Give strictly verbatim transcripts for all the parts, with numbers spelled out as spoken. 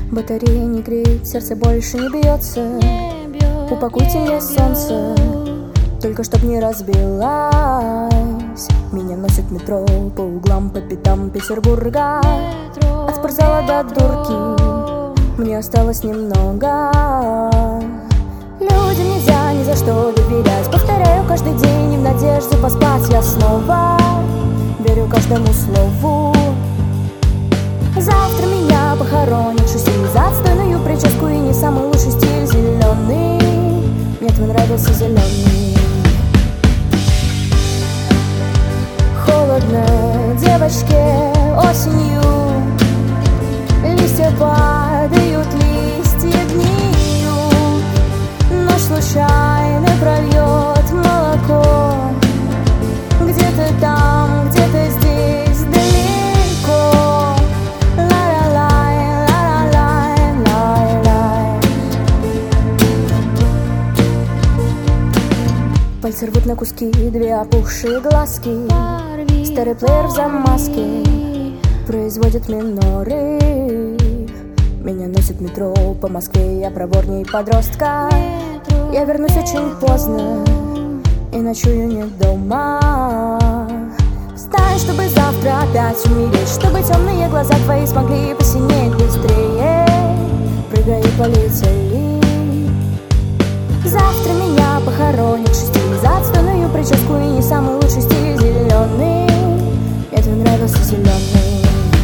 Батарея не греет, сердце больше не бьется. Упакуйте мне солнце, только чтоб не разбилась. Меня носит метро по углам, по пятам Петербурга. От спортзала до дурки мне осталось немного. Людям нельзя ни за что доверять. Повторяю каждый день и в надежде поспать я снова верю каждому слову. Завтра меня похоронят шести за отстойную прическу и не самый лучший стиль зеленый. Мне твой нравился зеленый. Холодно девочке осенью, листья падают, листья гниют. Ночь случайно прольет молоко. Где-то там, где-то здесь, далеко. Ла-ла-лай, ла-ла-лай, лай-лай. Пальцы рвут на куски две опухшие глазки. Старый плеер в замазке производит миноры. Меня носит метро по Москве, я проворней подростка. Я вернусь очень поздно и ночую не дома. Встань, чтобы завтра опять умереть, чтобы темные глаза твои смогли посинеть быстрее. Прыгай и полетели. Завтра меня похоронят шести за отстойную прическу и не самый лучший стиль зеленый. Мне твой нравился зеленый.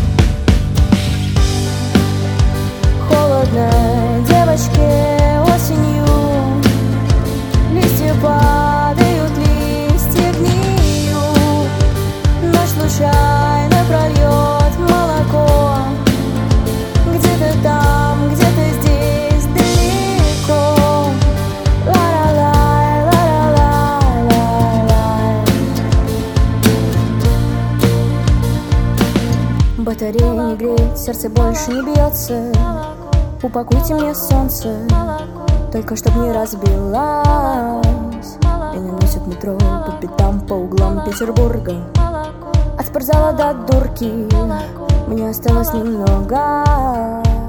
Холодно девочке осенью, листья падают, листья гниют. Ночь случайно прольет молоко. Где-то там, где-то здесь, далеко. Ла-ла-лай, ла-ла-лай, лай-лай. Батарея не греет, сердце больше не бьется. Упакуйте мне солнце, только чтоб не разбилась. Меня носит метро по пятам, по углам Петербурга. От спортзала до дурки мне осталось немного.